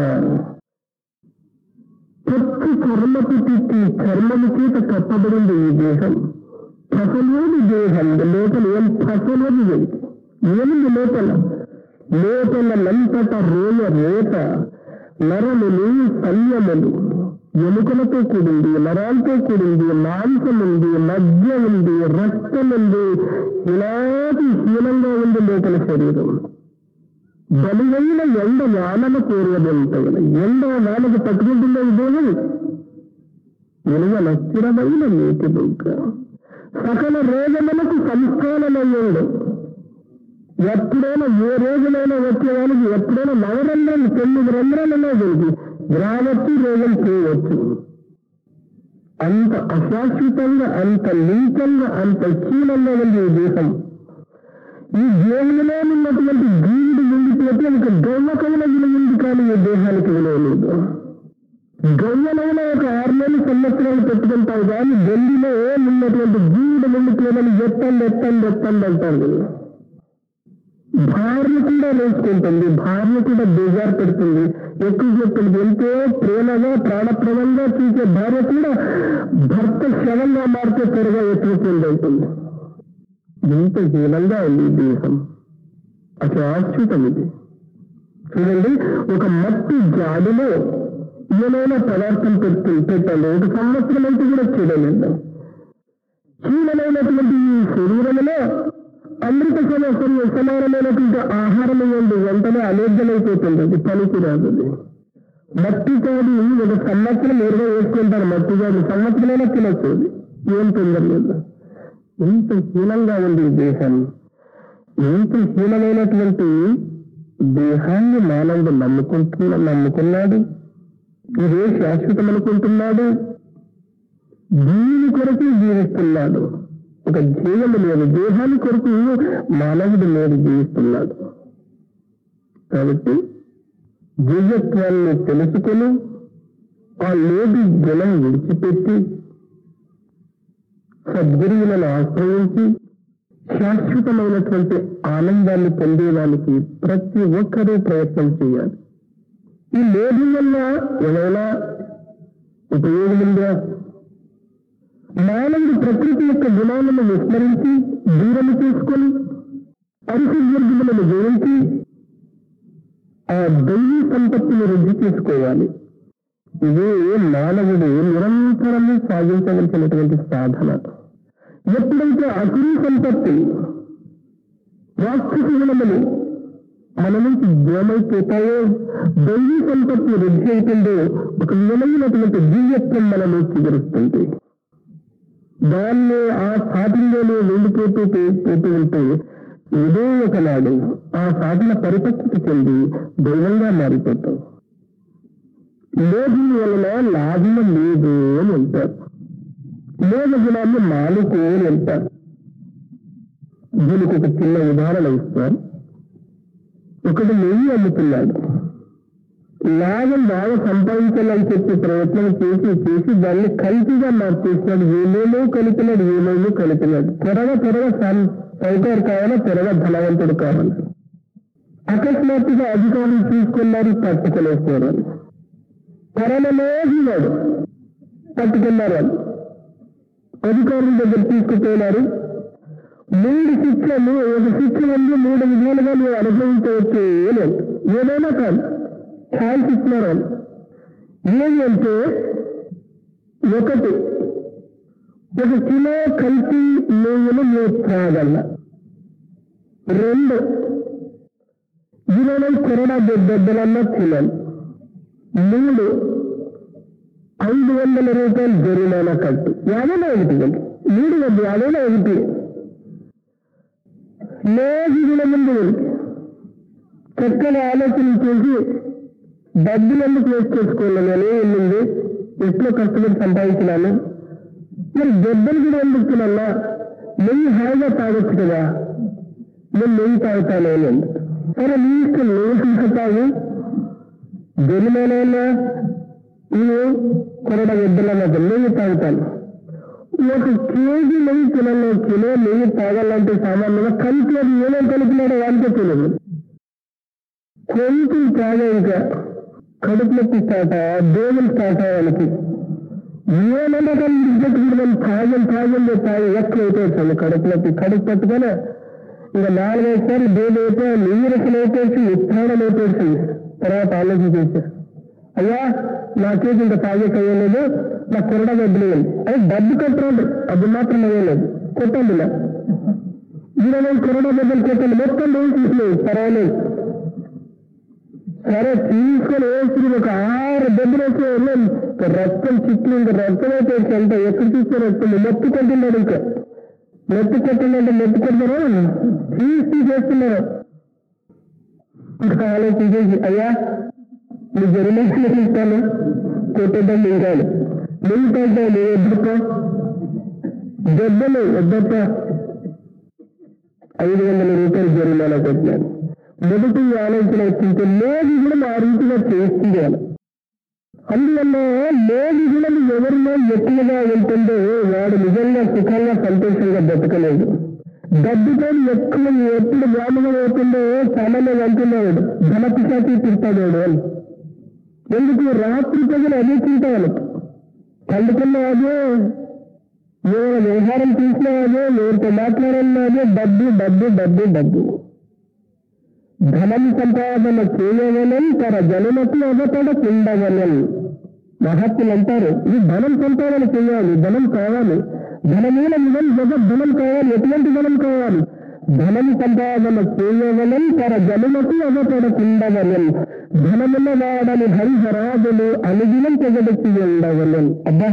ప్రతి చర్మపు తిట్టి చర్మము చేత కప్పబడింది ఈ దేహం. పసలేని దేహం లోపల ఏం పసలేదు, ఏమింది లోపల నంతట రోయ రేత నరములు సల్యములు ఎముకలతో కూడింది, నరాలతో కూడింది, మాంసముంది, మధ్య ఉంది, రక్తముంది, ఇలాంటి హీనంగా ఉంది లోపల శరీరం. బలువైన ఎండ వానల పూర్వదంతైన ఎండ వానకు పట్టుకుంటుందో ఇదేమి విలువ నస్థిరమైన నీటి బుగ్గ సకల రోగములకు సంస్థానమయ్యాడు. ఎప్పుడైనా ఏ రోజులైనా వచ్చేవాళ్ళకి ఎప్పుడైనా నవరంధ్రాలు 9 రంధ్రాలలో కలిగి రావచ్చు, రోగం చేయవచ్చు. అంత అశాశ్వతంగా, అంత నీచంగా, అంత క్షీణంగా ఉంది ఈ దేహం. ఈ దేవునిలో ఉన్నటువంటి జీవుడు ఉండిపోతే ఒక గవ్వకైన విలువ ఉంది, కానీ ఈ దేహానికి విలువ లేదు. గవ్వలైన ఒక 6 సంవత్సరాలు పెట్టుకుంటావు, కానీ గల్లిలో ఉన్నటువంటి జీవుడు ఉండిపోయినని ఎత్తండి అంటారు. భార్య కూడా వేసుకుంటుంది, భార్య కూడా బేజారు పెడుతుంది, ఎక్కువ చెప్తుంది. ఎంతో ప్రేమగా ప్రాణప్రదంగా చూసే భార్య కూడా భర్త శవంగా మారితే త్వరగా ఎత్తుకుంది అవుతుంది. ఎంత హీనంగా ఉంది దేహం, అశాశ్వతం ఇది. చూడండి, ఒక మట్టి జాడిలో ఏమైనా పదార్థం పెట్టండి, 1 సంవత్సరం అయితే కూడా చూడలేదు. హీనమైనటువంటి ఈ శరీరంలో అమృత సమానమైనటువంటి ఆహారం ఇవ్వండి, వెంటనే అలేర్జలైపోతుంది, అది పనికి రాదు. మట్టి కాదు, 1 సంవత్సరం 20 వేసుకుంటారు, మట్టి కాదు సంవత్సరమైనా తినచ్చు, ఏం తొందరలేదు. ఎంత హీనంగా ఉంది దేహం. ఎంత హీనమైనటువంటి దేహాన్ని మానవుడు నమ్ముకున్నాడు, ఇదే శాశ్వతం అనుకుంటున్నాడు, దీని కొరకు జీవిస్తున్నాడు. ఒక జీవము లేదు, దేహాన్ని కొరకు మానవుడు లేదు జీవిస్తున్నాడు. కాబట్టి దివ్యత్వాన్ని తెలుసుకుని ఆ లేడి గుణం విడిచిపెట్టి సద్గురువులను ఆశ్రయించి శాశ్వతమైనటువంటి ఆనందాన్ని పొందేదానికి ప్రతి ఒక్కరూ ప్రయత్నం చేయాలి. ఈ లేడి వల్ల ఏమైనా ఉపయోగం ఉందా? మానవుడు ప్రకృతి యొక్క గుణాలను విస్మరించి దూరం చేసుకొని పరిశుద్ధులను జయించి ఆ దైవీ సంపత్తిని వృద్ధి చేసుకోవాలి. ఇదే మానవుడు నిరంతరము సాధించవలసినటువంటి సాధన. ఎప్పుడైతే అసురీ సంపత్తి రాక్షస గుణములు మన నుంచి దూరమైపోతాయో, దైవీ సంపత్తి వృద్ధి అవుతుందో, ఒక విధమైనటువంటి దివ్యత్వం మనలో చిగురుస్తుంది. దాన్ని ఆ సాధనలోనే నిండిపోతూ ఉంటే ఏదో ఒకనాడు ఆ సాధన పరిపక్వత చెంది దైవంగా మారిపోతాం. లోభం వలన లాభం లేదు అని అంటారు. లోభ గుణాన్ని మానుకు అని అంటారు. దీనికి ఒక చిన్న ఉదాహరణ ఇస్తాను. ఒకటి నెయ్యి అమ్ముతున్నాడు. లాభం బాగా సంపాదించాలని చెప్పి ప్రయత్నం చేసి దాన్ని కల్తీగా మార్చేసినాడు. ఏమేమో కలిపినాడు. త్వరగా సౌకర్యం కావాలా, త్వరగా ధనవంతుడు కావాలి. అకస్మాత్తుగా అధికారులు చూసుకున్నారు, పట్టుకునేస్తారు. త్వరలోవాడు పట్టుకున్నారు. వాళ్ళు అధికారుల దగ్గర తీసుకుపోయినారు. 3 శిక్షలు, ఒక శిక్ష ఉంది 3 విధాలుగా నువ్వు అనుభవించవచ్చు. ఏదైనా కాదు, ఛాన్స్ ఇస్తున్నారు వాళ్ళు. ఏది అంటే, 1 కిలో కల్తీ నెయ్యిని నువ్వు త్రాగల. 2 20 కొరడా దెబ్బలన్నా తినాలి. 3 500 రూపాయలు జరిమానా కట్టు. 51 3 లేజీల ముందు చక్కని ఆలోచన చేసి డబ్బులెందుకు వేస్ట్ చేసుకోవాలి, నేను వెళ్ళింది ఎట్లో కష్టపడి సంపాదించినాను, మరి దెబ్బలు కూడా ఎందుకు తినన్నా, నెయ్యి హాయిగా తాగొచ్చు కదా, నేను నెయ్యి తాగుతాను అని. సరే నీ ఇష్టం, నెయ్యి తీసుకుతావు, జరిమానా నువ్వు కొరడా దెబ్బలన్నా నెయ్యి తాగుతాను. 1 కేజీ నెయ్యి తినాలి, కిలో నెయ్యి తాగాలంటే సామాన్యంగా కలిపి అది ఏమేమి కలిపినాడో వాళ్ళకే తెలియదు. కొంచెం తాగా ఇంకా కడుపు నొప్పి స్టార్ట్, దేవులు స్టార్ట్ అయ్యానికి ఏమన్నా కానీ ఇంకెట్టుకుంటాం. తాగి ఎక్కువైతే వచ్చాను కడుపు నొప్పి. కడుపు పట్టుకొని ఇంకా 4-5 సార్లు దేవుడు అయితే నీరసలు అయిపోయి ఉత్సాహం అయిపోయింది. తర్వాత ఆలోచించేసి, అయ్యా నాకేసి ఇంకా తాగేకయ్యలేదు, నాకు కొరడా వదిలేదు. అది డబ్బు కట్టండి, అది మాత్రం అయ్యలేదు, కొట్టండి ఇలా 20 కొరడా దెబ్బలు కొట్టండి, మొత్తం రోజు తీసులేదు, పర్వాలేదు. సరే తీసుకొని వేసి ఒక 6 దెబ్బలు వేసి రక్తం చిట్లు, ఇంకా రక్తం అయితే అంత ఎక్కడ చూస్తే రక్తం మెత్తి కొట్టినాడు. ఇంకా మెత్తి కొట్టిందంటే మెత్తి కొట్టారు, తీసేస్తున్నారు. ఇంకా ఆలోచించేసి, అయ్యా నీ జరిమానా ఇస్తాను, కొట్టేద్దాం. ఇంకా మిగతా ఎద్దప్ప దెబ్బలు వద్దప్ప 500 రూపాయలు జరిమానా కొట్టినాను. మొదటి ఆలోచన వచ్చింటే లేదు కూడా ఆ రీతిగా చేస్తుంది అని. అందువల్ల లేదు కూడా ఎవరిలో ఎక్కువగా ఉంటుందో వాడు నిజంగా సుఖంగా సంతోషంగా బతకలేదు. డబ్బుతో ఎక్కువ ఎప్పుడు వ్యామోహం అవుతుందో సామాన్యంగా అంటున్నాడు, ధనపిశాచి తింటాడు అని. ఎందుకు రాత్రి ప్రజలు అదే తింటాను, పండుకున్న అదే, ఎవరు వ్యవహారం చూసినా అదే, ఎవరితో మాట్లాడాలన్నా అదే, డబ్బు. ధనం సంపాదన చేయవలెన్ తన జనులకు అవతడకుండవలెన్. మహాత్ములు అంటారు, ఇది ధనం సంపాదన చేయాలి, ధనం కావాలి, ధనమూల ధనం కావాలి. ఎటువంటి ధనం కావాలి? ధనం సంపాదన చేయవలెన్ తన జనులకు అవతడకుండవలెన్. ధనమున్న వాడని హరిహరాదులు అనుదినం తెగబెట్టి ఉండవలెన్. అబ్బా,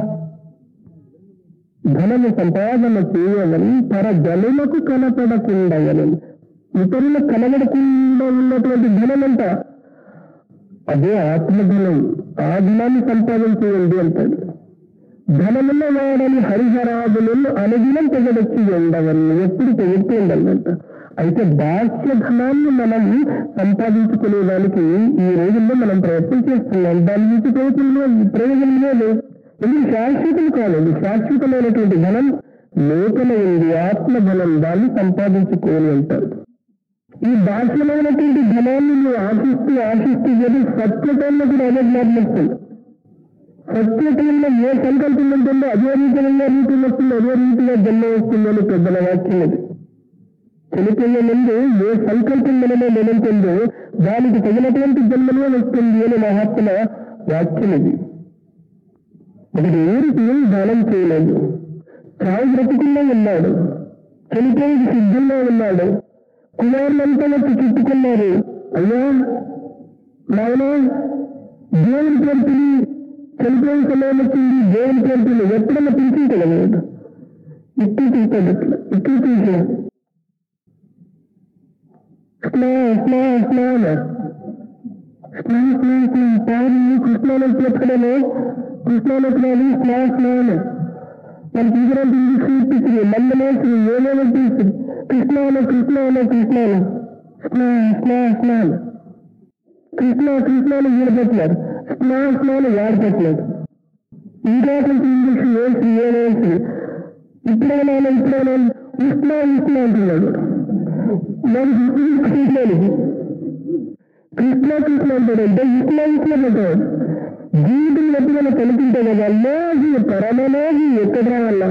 ధనము సంపాదన చేయవలెన్ తన జనులకు కనపడకుండవలెన్. ఇతరులకు కనబడకుండా ఉన్నటువంటి ధనం అంట, అదే ఆత్మధనం. ఆ ధనాన్ని సంపాదించేయండి అంటాడు. ధనమున్న వాడని హరిహరాదులను అనుదినం తెగబెట్టి ఉండవని, ఎప్పుడు తెగెట్టి ఉండాలంట. అయితే బాహ్య ధనాన్ని మనం సంపాదించుకునేదానికి ఈ రోజుల్లో మనం ప్రయత్నం చేస్తున్నాం. దాని నుంచి ప్రయోజనం లేదు. ఎందుకు శాశ్వతం కాలేదు. శాశ్వతమైనటువంటి ధనం లోపల ఉంది, ఆత్మధనం. దాన్ని సంపాదించుకోని అంటారు. ఈ బాహ్యమైనటువంటి ధనాన్ని నువ్వు ఆశిస్తూ ఏది సత్యటంలో కూడా అదే జ్ఞాపనిస్తుంది. సత్యటంలో ఏ సంకల్పం ఉంటుందో అదే రీతిగా రీతి వస్తుంది, అదే రీతిగా జన్మ వస్తుందని పెద్దల వాక్యం ఇది. చనిపోయే ముందు ఏ సంకల్పం మనలో నిలుంటుందో దానికి తగినటువంటి జన్మనే వస్తుంది అని మహాత్మ వాక్యం ఇది. ఒకటి ఊరికి దానం చేయలేదు, చావు బ్రతుకుల్లో ఉన్నాడు, చనిపోయేది సిద్ధంగా ఉన్నాడు, కుమారులంతా వచ్చి చుట్టుకున్నారు. అయ్యా నాయన, దేవుని పేరుని చనిపోయే సమయం వచ్చింది, దేవుని పేరుని ఎప్పుడన్నా పిలిచింటలేదు, ఇట్లు తీసాడు, ఇట్లు తీసా స్నా కృష్ణానది చేర్చడమే కృష్ణానది స్నానం మనకి ఇటువంటి చూపించింది మందలేసి ఏమేమో చూస్తుంది కృష్ణాన స్నానం కృష్ణాన్ని వీడపెట్టినారు స్నానం వాడపెట్టలేదు ఇంకా కొంచెం ఇంగ్లీష్ ఏనేసి ఇప్పుడైనా కృష్ణ అంటున్నాడు మనకి కృష్ణానికి కృష్ణ అంటాడంటే ఇస్లా అంటాడు జీవితం ఎప్పుడైనా కనిపించే కదా లోగి పరమలోగి ఎక్కడ రావాల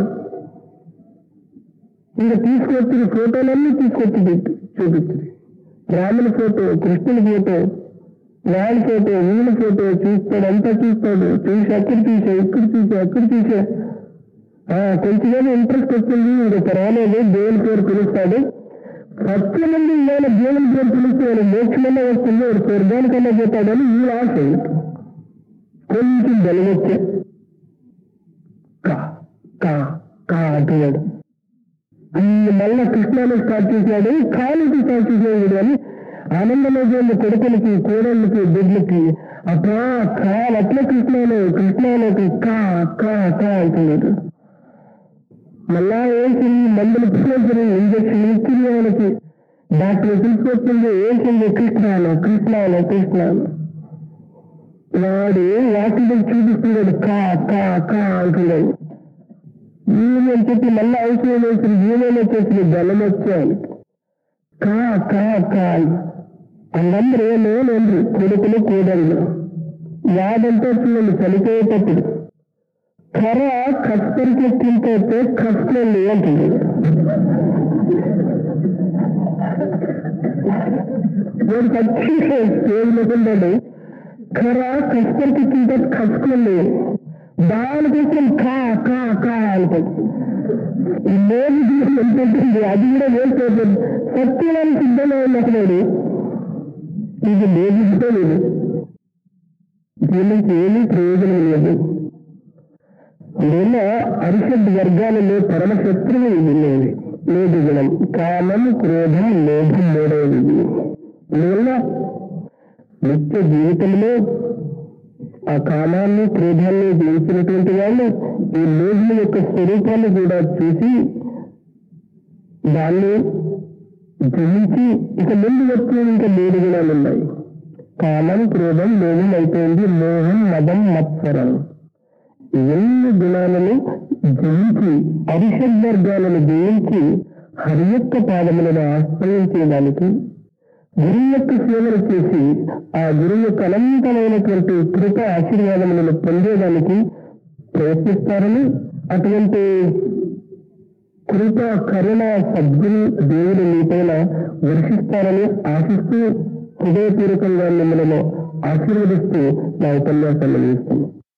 ఇంకా తీసుకొచ్చిన ఫోటోలన్నీ తీసుకొచ్చి చూపించింది రాముని ఫోటో కృష్ణుని ఫోటో వాళ్ళ ఫోటో వీళ్ళ ఫోటో చూస్తాడు అంతా చూస్తాడు చూసి అక్కడ చూసే కొంచెం ఇంట్రెస్ట్ వస్తుంది ఇంకా రాలేదు దేవుని పేరు పిలుస్తాడు సత్య మంది ఇవాళ దేవుని పేరు పిలిస్తే వాళ్ళు మోక్షమన్నా వస్తుంది వాడు స్వర్గానికన్నా పోతాడని ఈ ఆశ కొంచెం బలమొచ్చే అంటున్నాడు మళ్ళా కృష్ణాన్ని స్టార్ట్ చేశాడు కాలుకి స్టార్ట్ చేసేవాడు కానీ ఆనందమోజుల కొడుకులకి కోడళ్ళకి బిడ్డలకి కాలు అట్లా కృష్ణాలోకి కా అంటున్నాడు మళ్ళా వేసింది మందులు తీసుకొచ్చింది ఇంజక్షన్ ఇచ్చింది వాళ్ళకి డాక్టర్ తీసుకొచ్చింది వేసింది కృష్ణాలు వాడు వాటిని చూపిస్తున్నాడు కా అంటున్నాడు ఈమెని చెప్పి మళ్ళీ అవసరం వేసింది ఈమెలో చేసిన బలం వచ్చాను కా అందరూ ఏమేనండ్రు కొడుకులు కూడళ్ళు వాడంటే చూడండి చనిపోయేటప్పుడు కర్ర కస్తరికి తింటే కష్టండి అంటుంది వాడు ఖర్చు లేకుండాడు కర్ర కస్తరికి తింటే కష్టండి దానికోసం కా అనుకుంటుంది ఈ లేదు ఎంతుంది అది కూడా వేసుకోతుంది సత్యాన్ని సిద్ధంగా ఉన్నప్పుడు ఇది లేదిస్తే లేదు దీనికి ఏమీ ప్రయోజనం లేదు ఇదేనా అరిషడ్ వర్గాలలో పరమశత్రువు ఇది లేదు గుణం కామం క్రోధం లోభం మూడవది ఇందువల్ల నిత్య జీవితంలో ఆ కామాన్ని క్రోధాన్ని జయించినటువంటి వాళ్ళు ఈ లోభం యొక్క స్వరూపాన్ని కూడా చూసి దాన్ని జయించి ఇక ముందు వచ్చిన ఇంకా 3 గుణాలు ఉన్నాయి కామం క్రోధం లోభం అయిపోయింది మోహం మదం మత్సరం ఎన్ని గుణాలను జయించి అరిషడ్ వర్గాలను జయించి హరి యొక్క పాదములను ఆశ్రయించేదానికి గురువు యొక్క సేవలు చేసి ఆ గురువు యొక్క అనంతమైనటువంటి కృప ఆశీర్వాదములను పొందేదానికి ప్రయత్నిస్తారని అటువంటి కృప కరుణ సద్గురు దేవుడు మీపైన వర్షిస్తారని ఆశిస్తూ హృదయపూర్వకంగా మిమ్మల్ని ఆశీర్వదిస్తూ నా ఉపన్యాసాన్ని ముగిస్తున్నాను.